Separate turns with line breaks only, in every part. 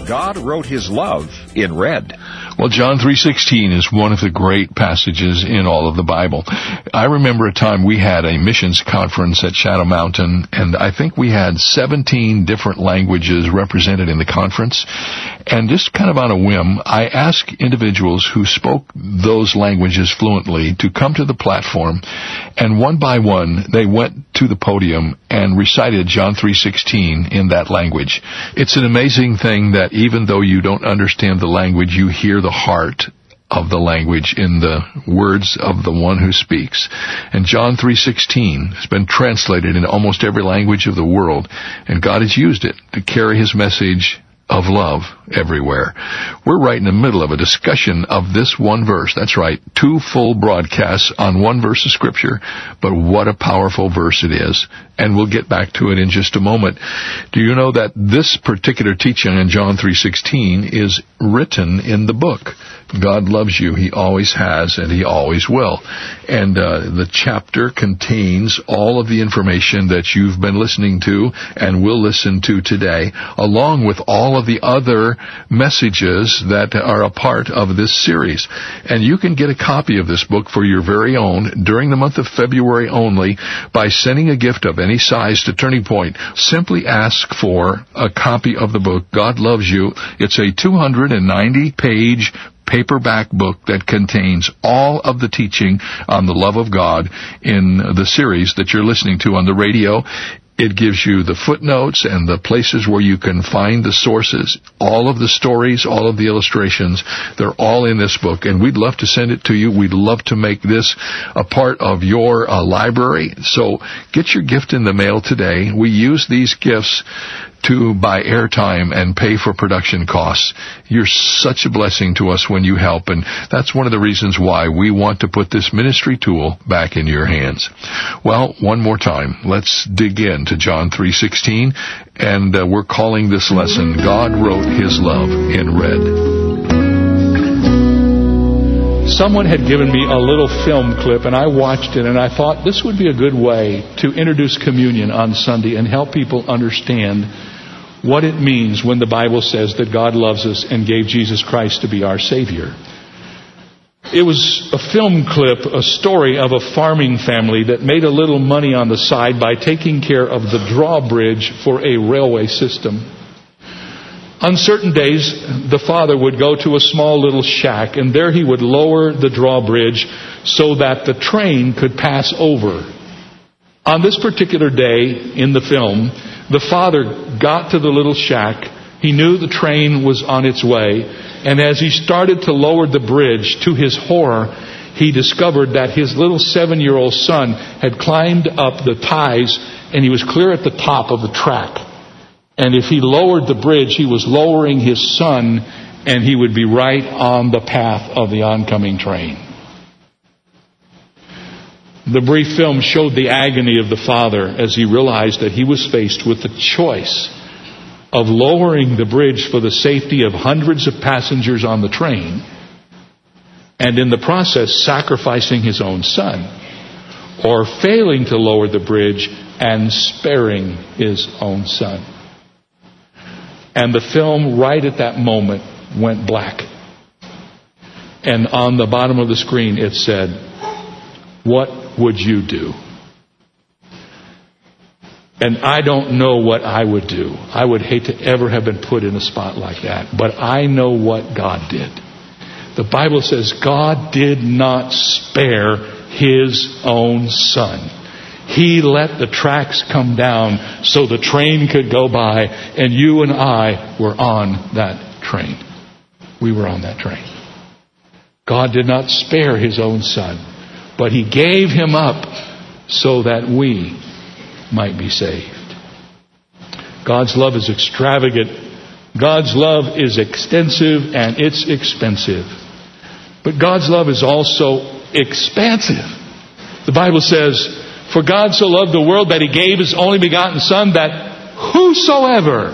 God wrote His love in red.
Well, John 3:16 is one of the great passages in all of the Bible. I remember a time we had a missions conference at Shadow Mountain, and I think we had 17 different languages represented in the conference. And just kind of on a whim, I asked individuals who spoke those languages fluently to come to the platform, and one by one, they went to the podium and recited John 3:16 in that language. It's an amazing thing that even though you don't understand the language, you hear the heart of the language in the words of the one who speaks. And John 3:16 has been translated in almost every language of the world, and God has used it to carry His message of love everywhere. We're right in the middle of a discussion of this one verse. That's right, 2 full broadcasts on one verse of Scripture, but what a powerful verse it is. And we'll get back to it in just a moment. Do you know that this particular teaching in John 3:16 is written in the book? God loves you. He always has, and He always will. And the chapter contains all of the information that you've been listening to and will listen to today, along with all of the other messages that are a part of this series. And you can get a copy of this book for your very own during the month of February only by sending a gift of any size to Turning Point. Simply ask for a copy of the book, God Loves You. It's a 290-page paperback book that contains all of the teaching on the love of God in the series that you're listening to on the radio. It gives you the footnotes and the places where you can find the sources, all of the stories, all of the illustrations. They're all in this book, and we'd love to send it to you. We'd love to make this a part of your library. So get your gift in the mail today. We use these gifts to buy airtime and pay for production costs. You're such a blessing to us when you help, and that's one of the reasons why we want to put this ministry tool back in your hands. Well, one more time, let's dig into John 3:16, and we're calling this lesson, God Wrote His Love in Red.
Someone had given me a little film clip, and I watched it, and I thought this would be a good way to introduce communion on Sunday and help people understand what it means when the Bible says that God loves us and gave Jesus Christ to be our Savior. It was a film clip, a story of a farming family that made a little money on the side by taking care of the drawbridge for a railway system. On certain days, the father would go to a small little shack, and there he would lower the drawbridge so that the train could pass over. On this particular day in the film, the father got to the little shack. He knew the train was on its way, and as he started to lower the bridge, to his horror, he discovered that his little 7-year-old son had climbed up the ties, and he was clear at the top of the track. And if he lowered the bridge, he was lowering his son, and he would be right on the path of the oncoming train. The brief film showed the agony of the father as he realized that he was faced with the choice of lowering the bridge for the safety of hundreds of passengers on the train, and in the process sacrificing his own son, or failing to lower the bridge and sparing his own son. And the film, right at that moment, went black. And on the bottom of the screen it said, "What would you do?" And I don't know what I would do. I would hate to ever have been put in a spot like that. But I know what God did. The Bible says God did not spare His own Son. He let the tracks come down so the train could go by, and you and I were on that train. We were on that train. God did not spare His own Son, but He gave Him up so that we might be saved. God's love is extravagant. God's love is extensive, and it's expensive. But God's love is also expansive. The Bible says, "For God so loved the world that He gave His only begotten Son, that whosoever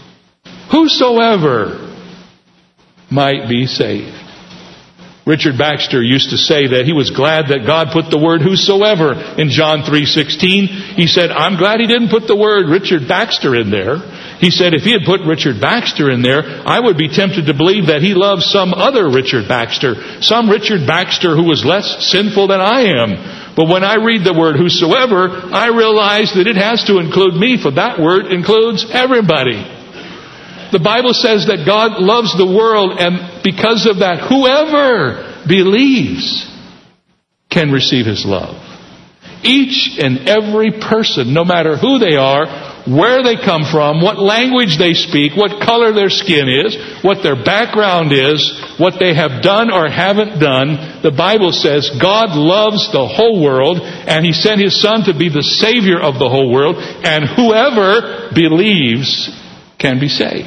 might be saved." Richard Baxter used to say that he was glad that God put the word whosoever in John 3:16. He said, "I'm glad He didn't put the word Richard Baxter in there." He said if he had put Richard Baxter in there, I would be tempted to believe that he loved some other Richard Baxter. Some Richard Baxter who was less sinful than I am. But when I read the word whosoever, I realize that it has to include me, for that word includes everybody. The Bible says that God loves the world, and because of that, whoever believes can receive His love. Each and every person, no matter who they are, where they come from, what language they speak, what color their skin is, what their background is, what they have done or haven't done, the Bible says God loves the whole world, and He sent His Son to be the Savior of the whole world, and whoever believes can be saved.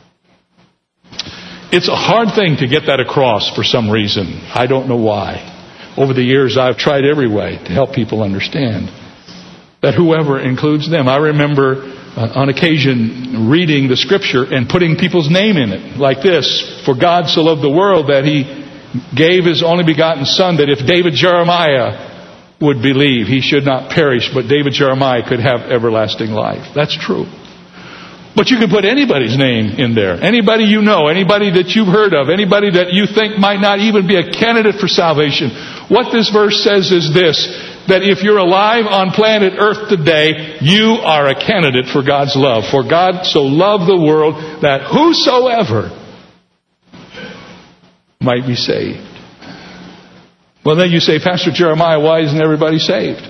It's a hard thing to get that across for some reason. I don't know why. Over the years, I've tried every way to help people understand that whoever includes them. I remember on occasion reading the Scripture and putting people's name in it, like this: for God so loved the world that He gave His only begotten Son, that if David Jeremiah would believe, he should not perish, but David Jeremiah could have everlasting life. That's true. But you can put anybody's name in there. Anybody you know, anybody that you've heard of, anybody that you think might not even be a candidate for salvation. What this verse says is this: that if you're alive on planet Earth today, you are a candidate for God's love. For God so loved the world that whosoever might be saved. Well, then you say, Pastor Jeremiah, why isn't everybody saved?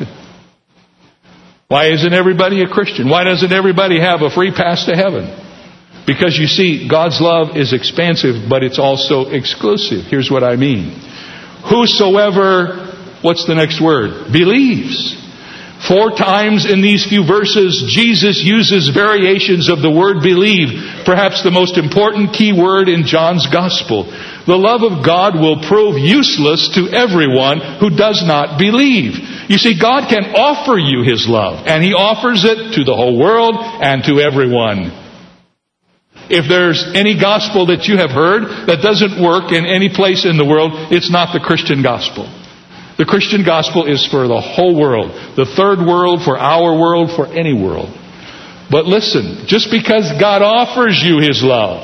Why isn't everybody a Christian? Why doesn't everybody have a free pass to heaven? Because you see, God's love is expansive, but it's also exclusive. Here's what I mean. Whosoever, what's the next word? Believes. 4 times in these few verses, Jesus uses variations of the word believe, perhaps the most important key word in John's Gospel. The love of God will prove useless to everyone who does not believe. You see, God can offer you His love, and He offers it to the whole world and to everyone. If there's any gospel that you have heard that doesn't work in any place in the world, it's not the Christian gospel. The Christian gospel is for the whole world. The third world, for our world, for any world. But listen, just because God offers you His love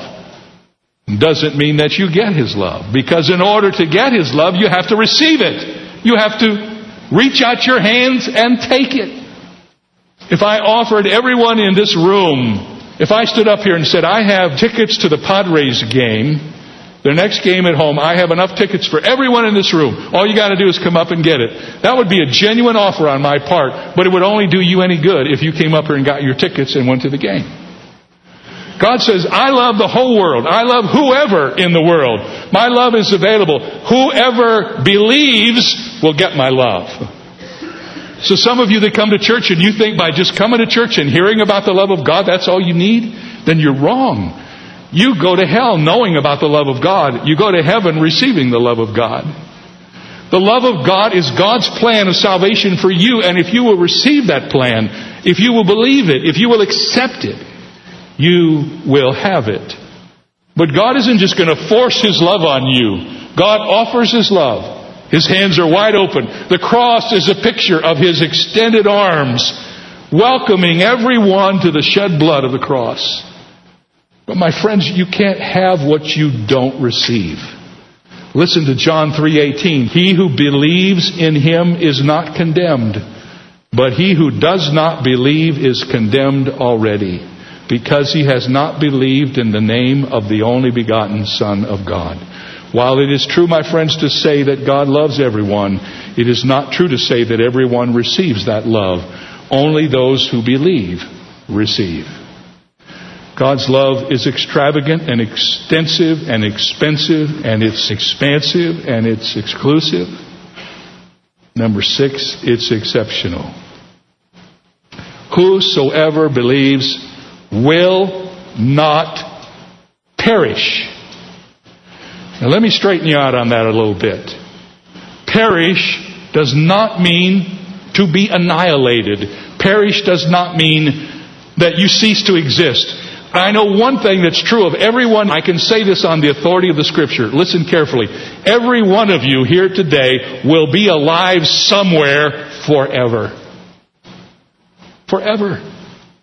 doesn't mean that you get His love. Because in order to get His love, you have to receive it. You have to reach out your hands and take it. If I offered everyone in this room, if I stood up here and said, I have tickets to the Padres game, their next game at home, I have enough tickets for everyone in this room. All you got to do is come up and get it. That would be a genuine offer on my part, but it would only do you any good if you came up here and got your tickets and went to the game. God says, I love the whole world. I love whoever in the world. My love is available. Whoever believes will get my love. So some of you that come to church and you think by just coming to church and hearing about the love of God, that's all you need, then you're wrong. You go to hell knowing about the love of God. You go to heaven receiving the love of God. The love of God is God's plan of salvation for you. And if you will receive that plan, if you will believe it, if you will accept it, you will have it. But God isn't just going to force His love on you. God offers His love. His hands are wide open. The cross is a picture of His extended arms, welcoming everyone to the shed blood of the cross. But my friends, you can't have what you don't receive. Listen to John 3:18. He who believes in Him is not condemned, but he who does not believe is condemned already, because he has not believed in the name of the only begotten Son of God. While it is true, my friends, to say that God loves everyone, it is not true to say that everyone receives that love. Only those who believe receive. God's love is extravagant and extensive and expensive, and it's expansive and it's exclusive. Number 6, it's exceptional. Whosoever believes will not perish. Now let me straighten you out on that a little bit. Perish does not mean to be annihilated. Perish does not mean that you cease to exist. I know one thing that's true of everyone. I can say this on the authority of the Scripture. Listen carefully. Every one of you here today will be alive somewhere forever. Forever.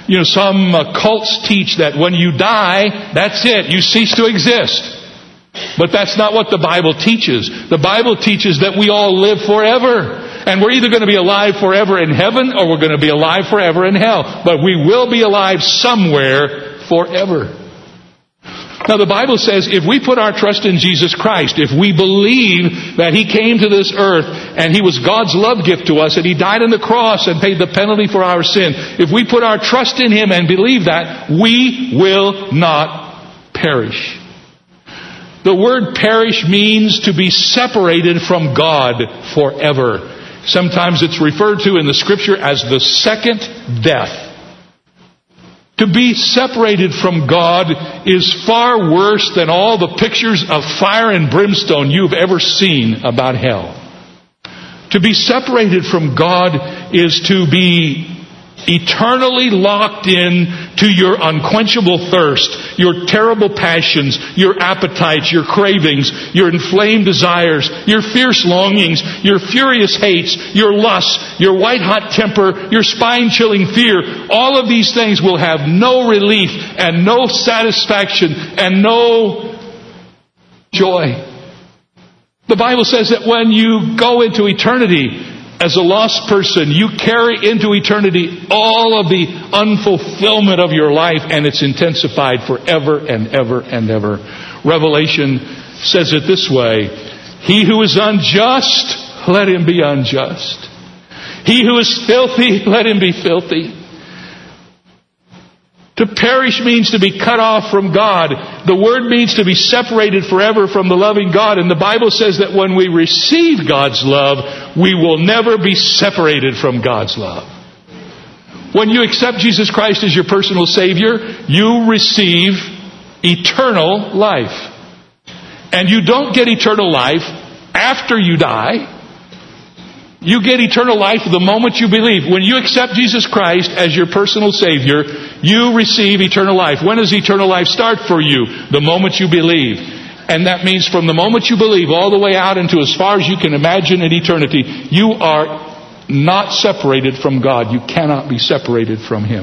Some cults teach that when you die, that's it. You cease to exist. But that's not what the Bible teaches. The Bible teaches that we all live forever. And we're either going to be alive forever in heaven or we're going to be alive forever in hell. But we will be alive somewhere forever. Now the Bible says if we put our trust in Jesus Christ, if we believe that He came to this earth and He was God's love gift to us and He died on the cross and paid the penalty for our sin, if we put our trust in Him and believe that, we will not perish. The word perish means to be separated from God forever. Sometimes it's referred to in the Scripture as the second death. To be separated from God is far worse than all the pictures of fire and brimstone you've ever seen about hell. To be separated from God is to be eternally locked in to your unquenchable thirst, your terrible passions, your appetites, your cravings, your inflamed desires, your fierce longings, your furious hates, your lusts, your white-hot temper, your spine-chilling fear. All of these things will have no relief and no satisfaction and no joy. The Bible says that when you go into eternity, as a lost person, you carry into eternity all of the unfulfillment of your life, and it's intensified forever and ever and ever. Revelation says it this way: he who is unjust, let him be unjust. He who is filthy, let him be filthy. To perish means to be cut off from God. The word means to be separated forever from the loving God. And the Bible says that when we receive God's love, we will never be separated from God's love. When you accept Jesus Christ as your personal Savior, you receive eternal life. And you don't get eternal life after you die. You get eternal life the moment you believe. When you accept Jesus Christ as your personal Savior, you receive eternal life. When does eternal life start for you? The moment you believe. And that means from the moment you believe all the way out into as far as you can imagine in eternity, you are not separated from God. You cannot be separated from Him.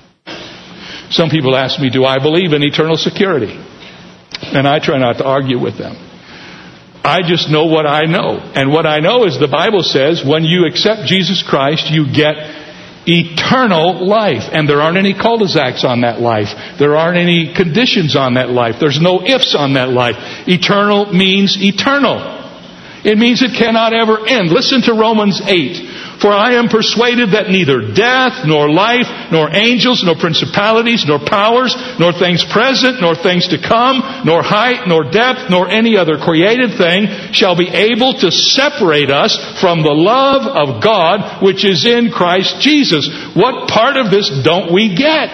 Some people ask me, do I believe in eternal security? And I try not to argue with them. I just know what I know. And what I know is the Bible says when you accept Jesus Christ, you get eternal life. And there aren't any cul-de-sacs on that life. There aren't any conditions on that life. There's no ifs on that life. Eternal means eternal. It means it cannot ever end. Listen to Romans 8. For I am persuaded that neither death, nor life, nor angels, nor principalities, nor powers, nor things present, nor things to come, nor height, nor depth, nor any other created thing shall be able to separate us from the love of God which is in Christ Jesus. What part of this don't we get?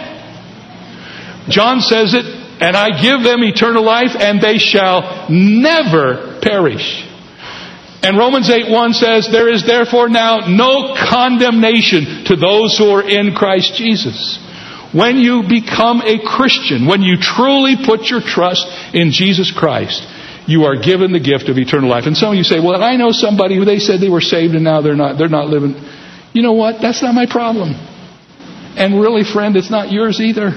John says it, and I give them eternal life, and they shall never perish. And Romans 8:1 says, there is therefore now no condemnation to those who are in Christ Jesus. When you become a Christian, when you truly put your trust in Jesus Christ, you are given the gift of eternal life. And some of you say, well, I know somebody who they said they were saved and now they're not living. You know what? That's not my problem. And really, friend, it's not yours either.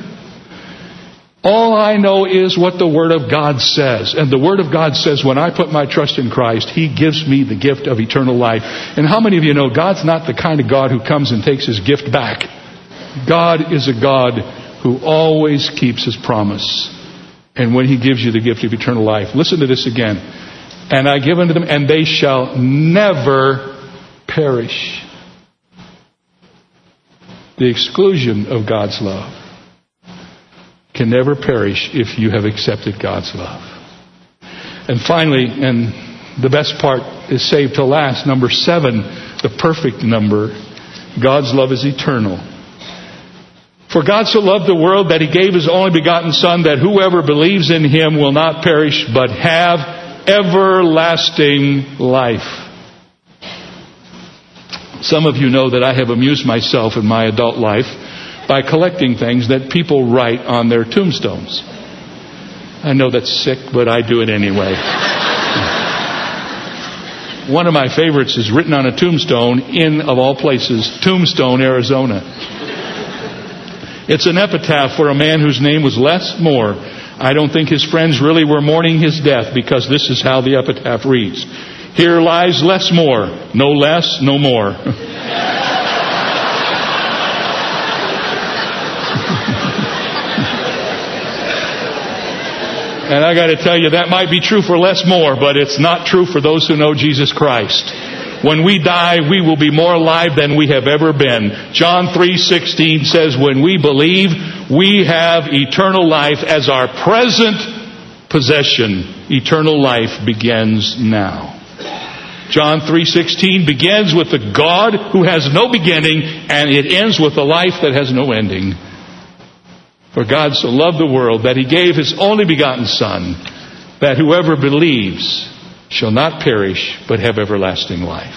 All I know is what the Word of God says. And the Word of God says when I put my trust in Christ, He gives me the gift of eternal life. And how many of you know God's not the kind of God who comes and takes His gift back? God is a God who always keeps His promise. And when He gives you the gift of eternal life, listen to this again. And I give unto them, and they shall never perish. The exclusion of God's love can never perish if you have accepted God's love. And finally, and the best part is saved till last, number 7, the perfect number, God's love is eternal. For God so loved the world that He gave His only begotten Son, that whoever believes in Him will not perish, but have everlasting life. Some of you know that I have amused myself in my adult life by collecting things that people write on their tombstones. I know that's sick, but I do it anyway. One of my favorites is written on a tombstone in, of all places, Tombstone, Arizona. It's an epitaph for a man whose name was Les Moore. I don't think his friends really were mourning his death, because this is how the epitaph reads. Here lies Les Moore. No less, no more. And I got to tell you, that might be true for Les Moore, but it's not true for those who know Jesus Christ. When we die, we will be more alive than we have ever been. John 3:16 says, when we believe, we have eternal life as our present possession. Eternal life begins now. John 3:16 begins with the God who has no beginning, and it ends with a life that has no ending. For God so loved the world that He gave His only begotten Son, that whoever believes shall not perish, but have everlasting life.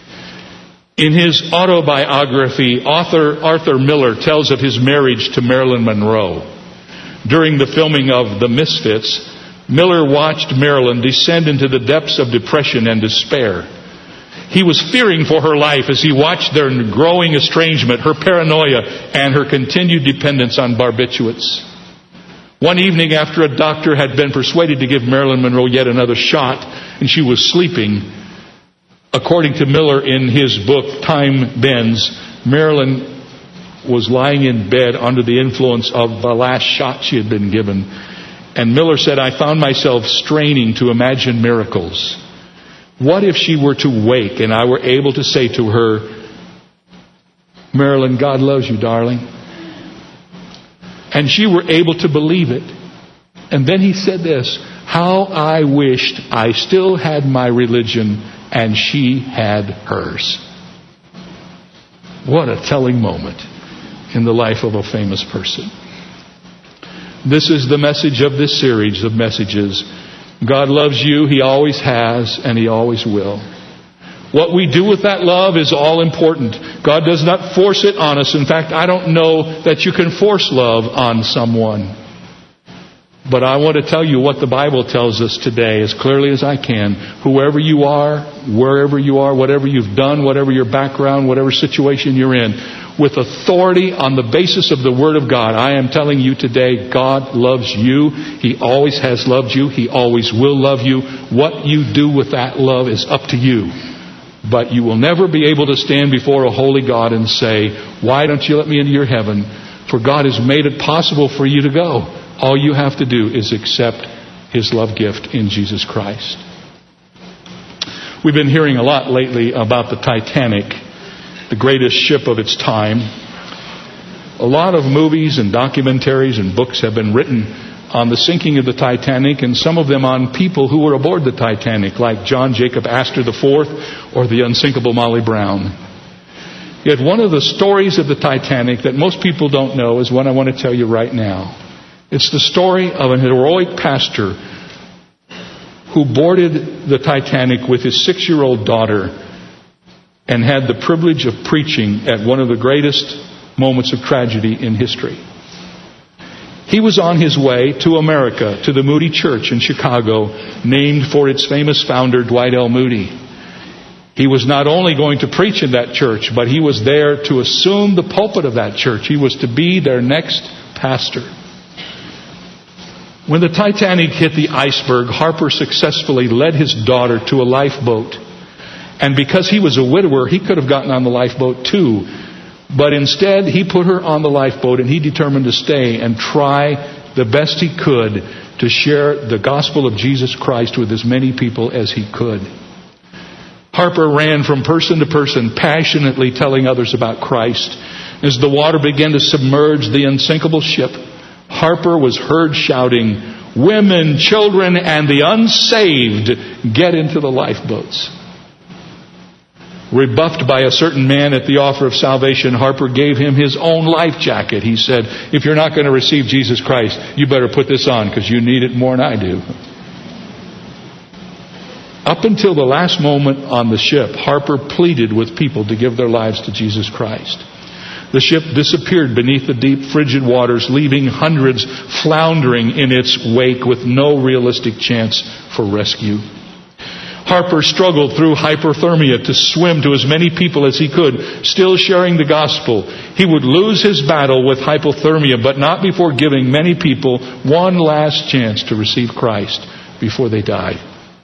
In his autobiography, author Arthur Miller tells of his marriage to Marilyn Monroe. During the filming of The Misfits, Miller watched Marilyn descend into the depths of depression and despair. He was fearing for her life as he watched their growing estrangement, her paranoia, and her continued dependence on barbiturates. One evening, after a doctor had been persuaded to give Marilyn Monroe yet another shot, and she was sleeping, according to Miller in his book, Time Bends, Marilyn was lying in bed under the influence of the last shot she had been given. And Miller said, I found myself straining to imagine miracles. What if she were to wake and I were able to say to her, Marilyn, God loves you, darling. And she were able to believe it. And then he said this, how I wished I still had my religion and she had hers. What a telling moment in the life of a famous person. This is the message of this series of messages. God loves you. He always has, and He always will. What we do with that love is all important. God does not force it on us. In fact, I don't know that you can force love on someone. But I want to tell you what the Bible tells us today as clearly as I can. Whoever you are, wherever you are, whatever you've done, whatever your background, whatever situation you're in, with authority on the basis of the Word of God, I am telling you today, God loves you. He always has loved you. He always will love you. What you do with that love is up to you. But you will never be able to stand before a holy God and say, why don't you let me into your heaven? For God has made it possible for you to go. All you have to do is accept His love gift in Jesus Christ. We've been hearing a lot lately about the Titanic, the greatest ship of its time. A lot of movies and documentaries and books have been written on the sinking of the Titanic, and some of them on people who were aboard the Titanic, like John Jacob Astor IV or the unsinkable Molly Brown. Yet one of the stories of the Titanic that most people don't know is one I want to tell you right now. It's the story of an heroic pastor who boarded the Titanic with his 6-year-old daughter and had the privilege of preaching at one of the greatest moments of tragedy in history. He was on his way to America, to the Moody Church in Chicago, named for its famous founder, Dwight L. Moody. He was not only going to preach in that church, but he was there to assume the pulpit of that church. He was to be their next pastor. When the Titanic hit the iceberg, Harper successfully led his daughter to a lifeboat. And because he was a widower, he could have gotten on the lifeboat too. But instead, he put her on the lifeboat and he determined to stay and try the best he could to share the gospel of Jesus Christ with as many people as he could. Harper ran from person to person, passionately telling others about Christ. As the water began to submerge the unsinkable ship, Harper was heard shouting, "Women, children, and the unsaved, get into the lifeboats." Rebuffed by a certain man at the offer of salvation, Harper gave him his own life jacket. He said, "If you're not going to receive Jesus Christ, you better put this on because you need it more than I do." Up until the last moment on the ship, Harper pleaded with people to give their lives to Jesus Christ. The ship disappeared beneath the deep, frigid waters, leaving hundreds floundering in its wake with no realistic chance for rescue. Harper struggled through hypothermia to swim to as many people as he could, still sharing the gospel. He would lose his battle with hypothermia, but not before giving many people one last chance to receive Christ before they died.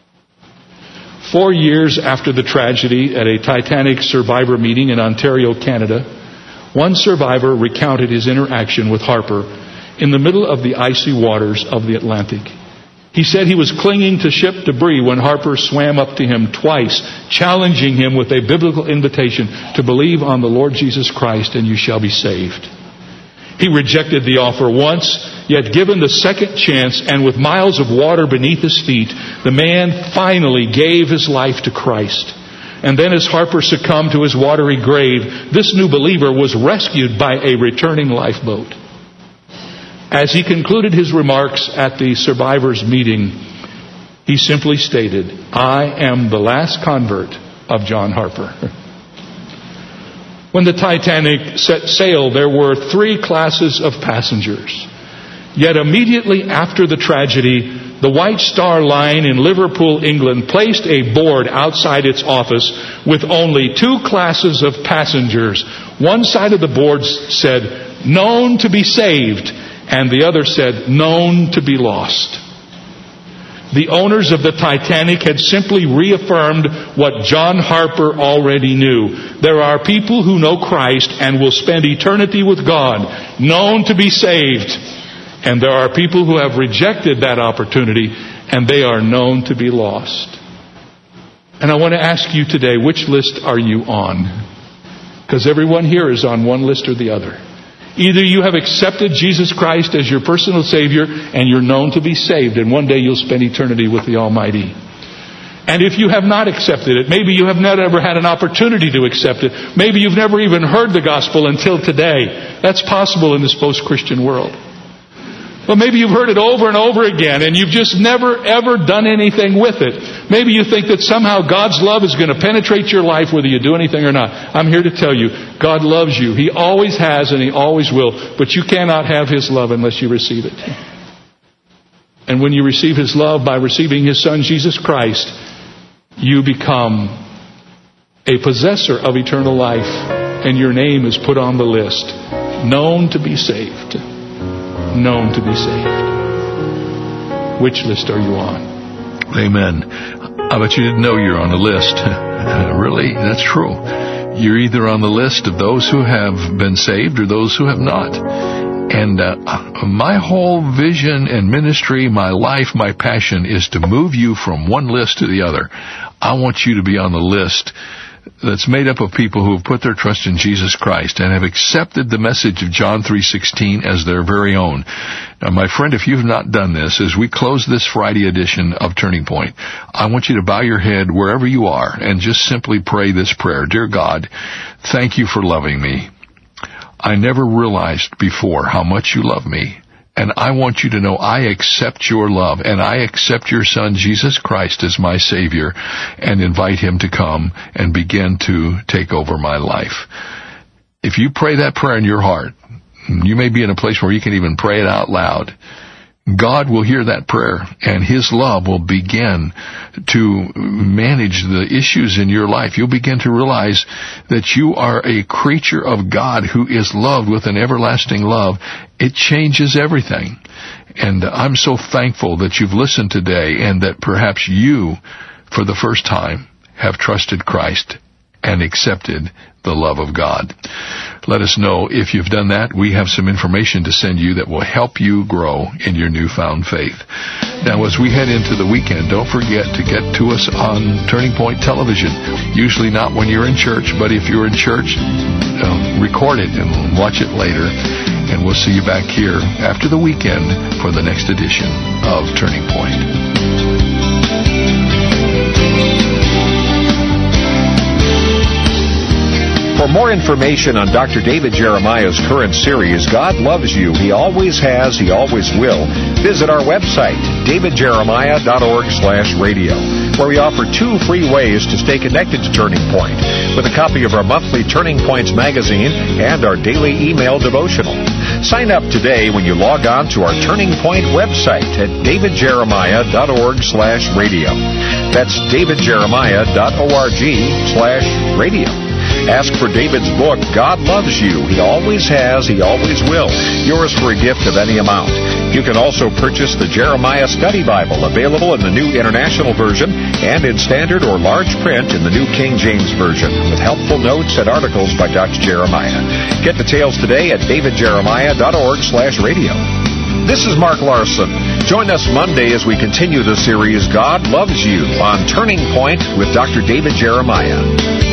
4 years after the tragedy at a Titanic survivor meeting in Ontario, Canada, one survivor recounted his interaction with Harper in the middle of the icy waters of the Atlantic. He said he was clinging to ship debris when Harper swam up to him twice, challenging him with a biblical invitation to believe on the Lord Jesus Christ and you shall be saved. He rejected the offer once, yet given the second chance and with miles of water beneath his feet, the man finally gave his life to Christ. And then as Harper succumbed to his watery grave, this new believer was rescued by a returning lifeboat. As he concluded his remarks at the survivors' meeting, he simply stated, "I am the last convert of John Harper." When the Titanic set sail, there were 3 classes of passengers. Yet immediately after the tragedy, the White Star Line in Liverpool, England, placed a board outside its office with only 2 classes of passengers. One side of the board said, "Known to be saved," and the other said, "Known to be lost." The owners of the Titanic had simply reaffirmed what John Harper already knew. There are people who know Christ and will spend eternity with God, known to be saved. And there are people who have rejected that opportunity, and they are known to be lost. And I want to ask you today, which list are you on? Because everyone here is on one list or the other. Either you have accepted Jesus Christ as your personal Savior and you're known to be saved, and one day you'll spend eternity with the Almighty. And if you have not accepted it, maybe you have never had an opportunity to accept it. Maybe you've never even heard the gospel until today. That's possible in this post-Christian world. But maybe you've heard it over and over again and you've just never ever done anything with it. Maybe you think that somehow God's love is going to penetrate your life whether you do anything or not. I'm here to tell you, God loves you. He always has and He always will. But you cannot have His love unless you receive it. And when you receive His love by receiving His Son, Jesus Christ, you become a possessor of eternal life. And your name is put on the list. Known to be saved. Known to be saved. Which list are you on?
Amen. I bet you didn't know you're on a list. Really? That's true. You're either on the list of those who have been saved or those who have not. And my whole vision and ministry, my life, my passion is to move you from one list to the other. I want you to be on the list that's made up of people who have put their trust in Jesus Christ and have accepted the message of John 3:16 as their very own. Now, my friend, if you've not done this, as we close this Friday edition of Turning Point, I want you to bow your head wherever you are and just simply pray this prayer. Dear God, thank you for loving me. I never realized before how much you love me. And I want you to know I accept your love and I accept your Son, Jesus Christ, as my Savior and invite Him to come and begin to take over my life. If you pray that prayer in your heart, you may be in a place where you can even pray it out loud. God will hear that prayer and His love will begin to manage the issues in your life. You'll begin to realize that you are a creature of God who is loved with an everlasting love. It changes everything. And I'm so thankful that you've listened today and that perhaps you, for the first time, have trusted Christ and accepted the love of God. Let us know if you've done that. We have some information to send you that will help you grow in your newfound faith. Now, as we head into the weekend, don't forget to get to us on Turning Point Television. Usually not when you're in church, but if you're in church, record it and watch it later. And we'll see you back here after the weekend for the next edition of Turning Point.
For more information on Dr. David Jeremiah's current series, God Loves You, He Always Has, He Always Will, visit our website, davidjeremiah.org/radio, where we offer 2 free ways to stay connected to Turning Point, with a copy of our monthly Turning Points magazine and our daily email devotional. Sign up today when you log on to our Turning Point website at davidjeremiah.org/radio. That's davidjeremiah.org/radio. Ask for David's book, God Loves You. He always has, he always will. Yours for a gift of any amount. You can also purchase the Jeremiah Study Bible, available in the New International Version and in standard or large print in the New King James Version, with helpful notes and articles by Dr. Jeremiah. Get details today at davidjeremiah.org/radio. This is Mark Larson. Join us Monday as we continue the series, God Loves You, on Turning Point with Dr. David Jeremiah.